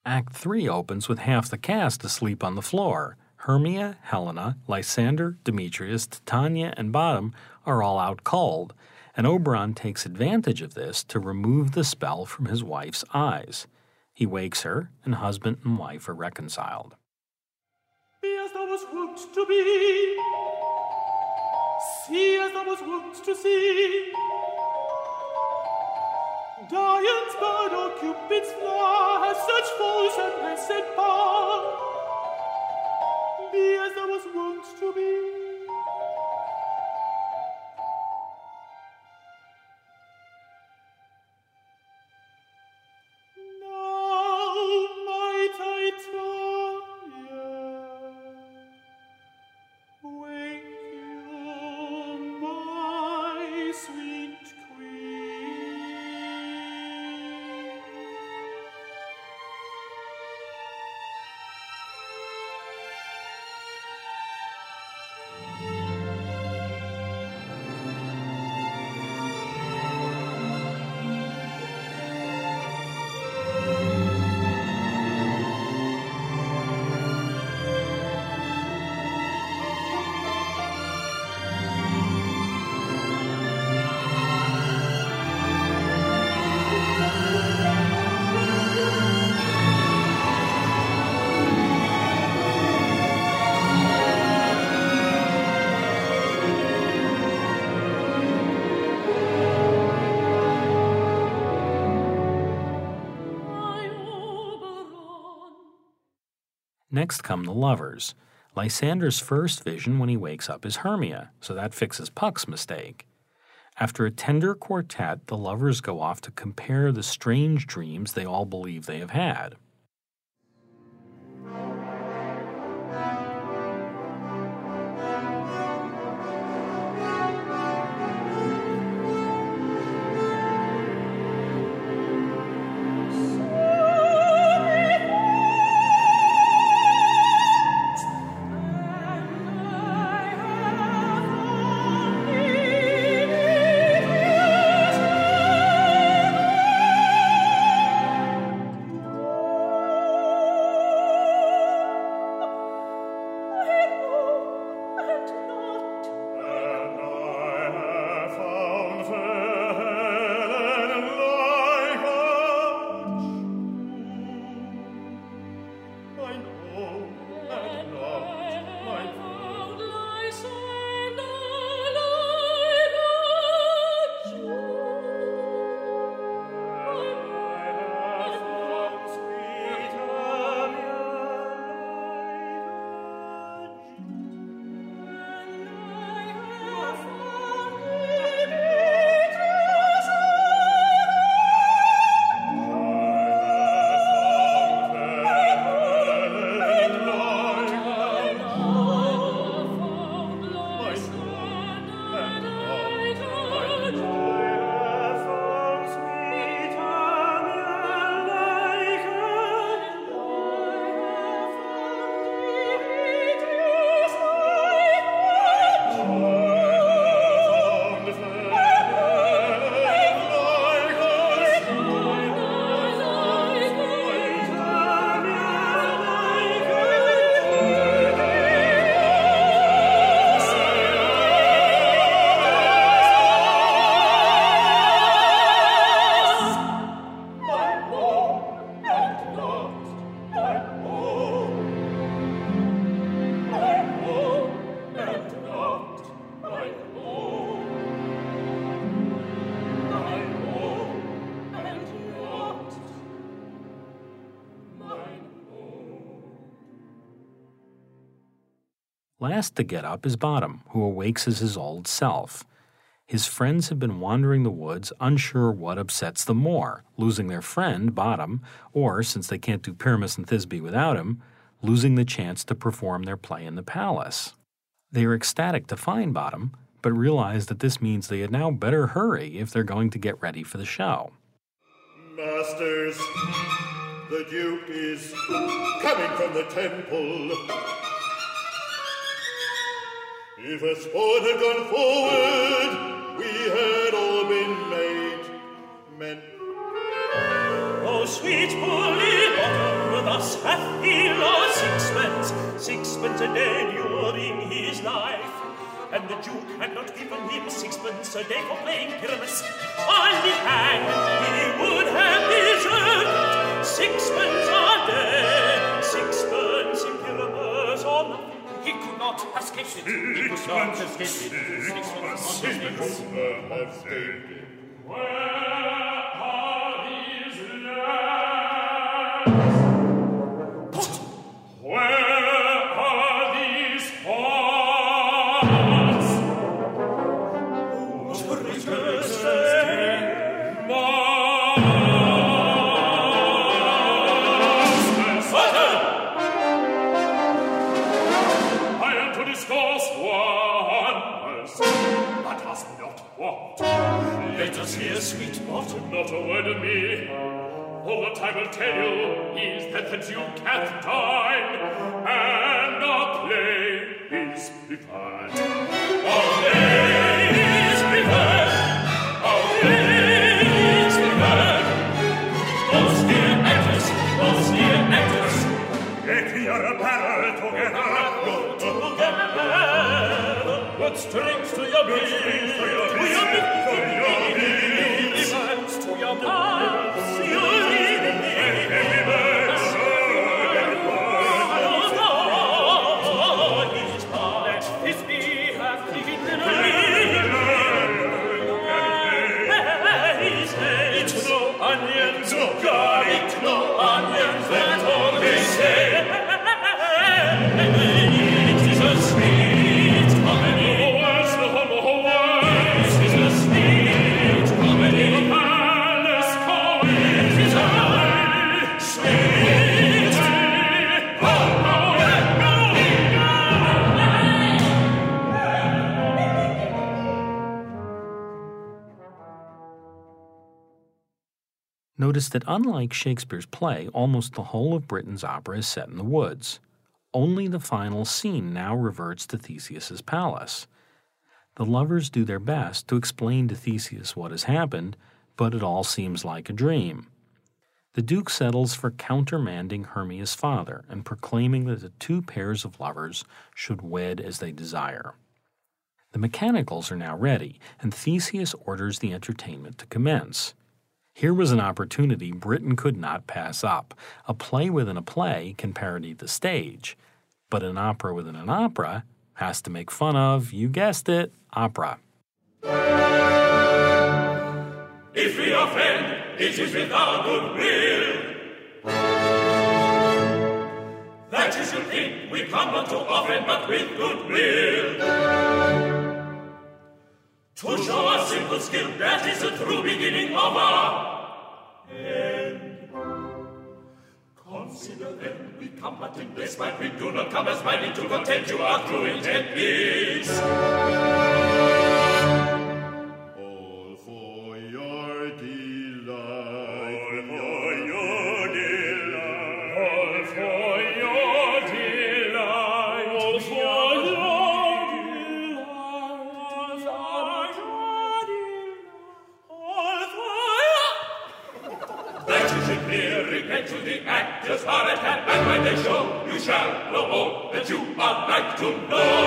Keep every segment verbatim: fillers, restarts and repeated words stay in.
Act three opens with half the cast asleep on the floor. Hermia, Helena, Lysander, Demetrius, Titania, and Bottom are all out cold, and Oberon takes advantage of this to remove the spell from his wife's eyes. He wakes her, and husband and wife are reconciled. Be as thou was wont to be, see as thou was wont to see. Dian's bird or Cupid's flower has such false and blessed power. Be as thou was wont to be. Next come the lovers. Lysander's first vision when he wakes up is Hermia, so that fixes Puck's mistake. After a tender quartet, the lovers go off to compare the strange dreams they all believe they have had. Last to get up is Bottom, who awakes as his old self. His friends have been wandering the woods, unsure what upsets them more, losing their friend, Bottom, or, since they can't do Pyramus and Thisbe without him, losing the chance to perform their play in the palace. They are ecstatic to find Bottom, but realize that this means they had now better hurry if they're going to get ready for the show. Masters, the Duke is coming from the temple. If a sport had gone forward, we had all been made men. Oh, sweet Polly Bottom, enduring his life, and the Duke had not given him sixpence a day for playing Pyramus. On the hand, he would have deserved sixpence a day, sixpence in Pyramus or nothing. He could not have escaped it. He could not have escaped it. Sixpence, sixpence. Have saved it. Where are these lands? Where are these hearts? Traitors, masters, I am to discourse wonders, but us not want. Let us hear, sweet bottom, not a word of me. All that I will tell you is that the Duke hath died, and our play is preferred. Our play is preferred. Our play is preferred. Those dear actors, those dear actors, get your apparel together. Go together. What strings to your beat? To your beat. To your beat. Hands to your mouth. Your Notice that unlike Shakespeare's play, almost the whole of Britain's opera is set in the woods. Only the final scene now reverts to Theseus's palace. The lovers do their best to explain to Theseus what has happened, but it all seems like a dream. The Duke settles for countermanding Hermia's father and proclaiming that the two pairs of lovers should wed as they desire. The mechanicals are now ready, and Theseus orders the entertainment to commence. Here was an opportunity Britain could not pass up. A play within a play can parody the stage, but an opera within an opera has to make fun of, you guessed it, opera. If we offend, it is without good will. That is the thing, we come not to offend, but with good will. To show our simple skill, that is the true beginning of our end. Consider then, we come but in place, but we do not come as minding to content you, our true intent is. All for your delight. All for your delight. All for your delight. All for your to the actors are at hand, and when they show, you shall know all that you are like to know.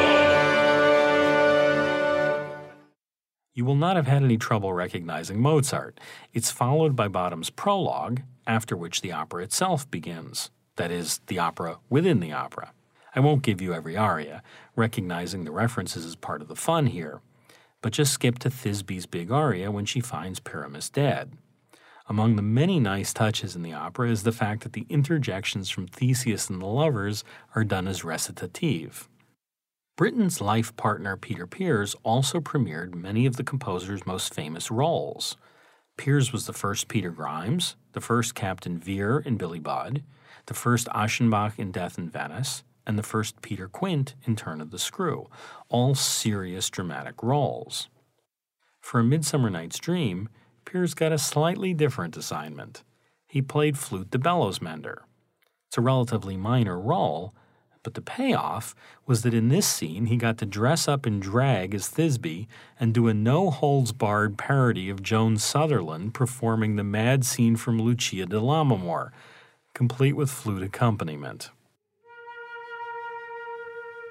You will not have had any trouble recognizing Mozart. It's followed by Bottom's prologue, after which the opera itself begins. That is, the opera within the opera. I won't give you every aria. Recognizing the references is part of the fun here. But just skip to Thisbe's big aria when she finds Pyramus dead. Among the many nice touches in the opera is the fact that the interjections from Theseus and the lovers are done as recitative. Britten's life partner Peter Pears also premiered many of the composer's most famous roles. Pears was the first Peter Grimes, the first Captain Vere in Billy Budd, the first Aschenbach in Death in Venice, and the first Peter Quint in Turn of the Screw, all serious dramatic roles. For A Midsummer Night's Dream, Pears got a slightly different assignment. He played Flute the Bellows Mender. It's a relatively minor role, but the payoff was that in this scene he got to dress up in drag as Thisbe and do a no-holds-barred parody of Joan Sutherland performing the mad scene from Lucia di Lammermoor, complete with flute accompaniment.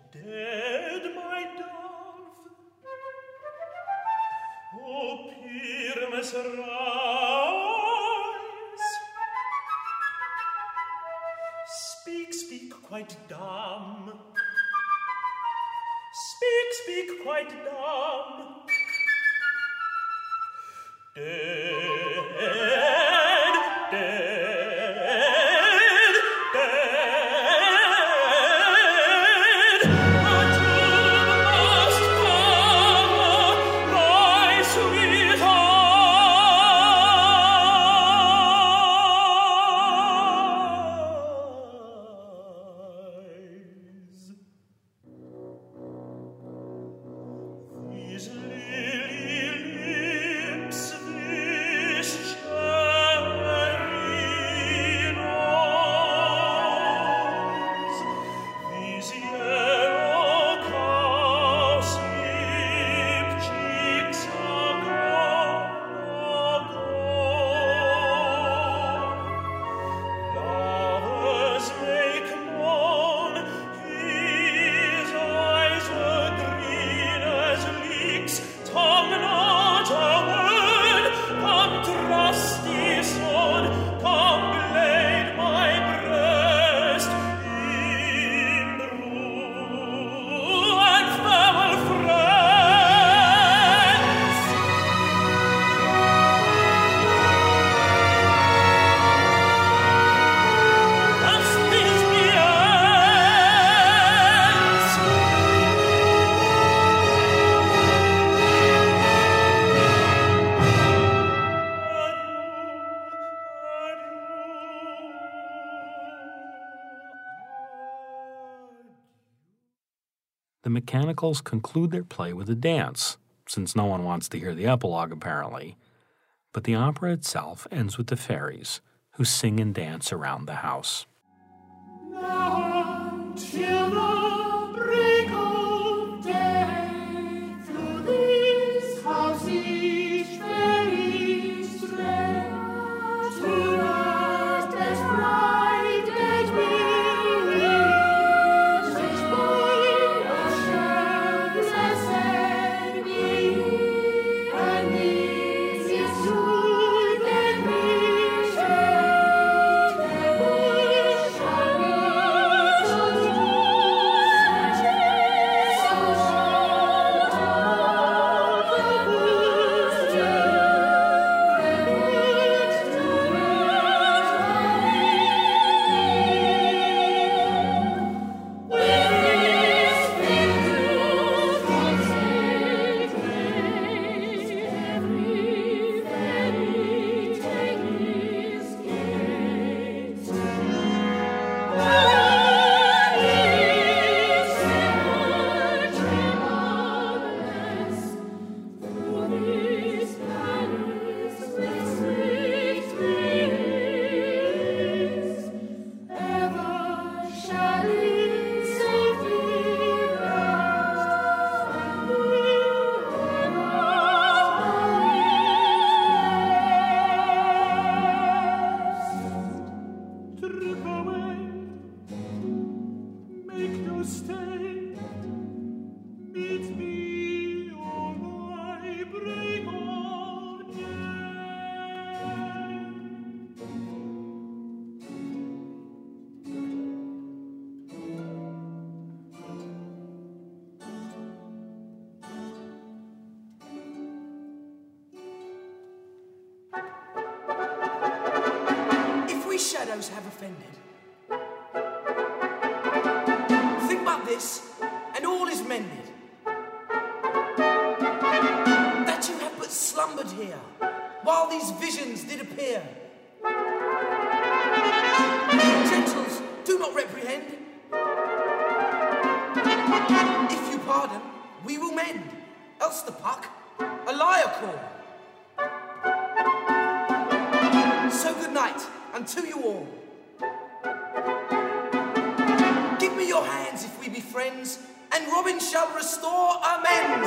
Dead, my dove. O Pyramus, rise. Speak, speak, quite dumb. Speak, speak, quite dumb. Dead, dead. The mechanicals conclude their play with a dance, since no one wants to hear the epilogue apparently, but the opera itself ends with the fairies, who sing and dance around the house. Now, till the break of day, through this house each fairy stray, to the death's bright gate will reach, which boy ashes blessed be, and this is truth that we share, never shall we so shall all the world's day, never to With this finger consecrate, every fairy take his gate. There is ever tremulous through this palace with sweet breeze, ever shall in safety rest, and ever rest. Trip away, make no stay, meet me on thy break of day. If we shadows have offended, think but this, and all is mended. That you have but slumbered here, while these visions did appear. Gentles, do not reprehend. If you pardon, we will mend, else the puck a liar call. So good night unto you all. Give me your hands if we be friends, and Robin shall restore amends.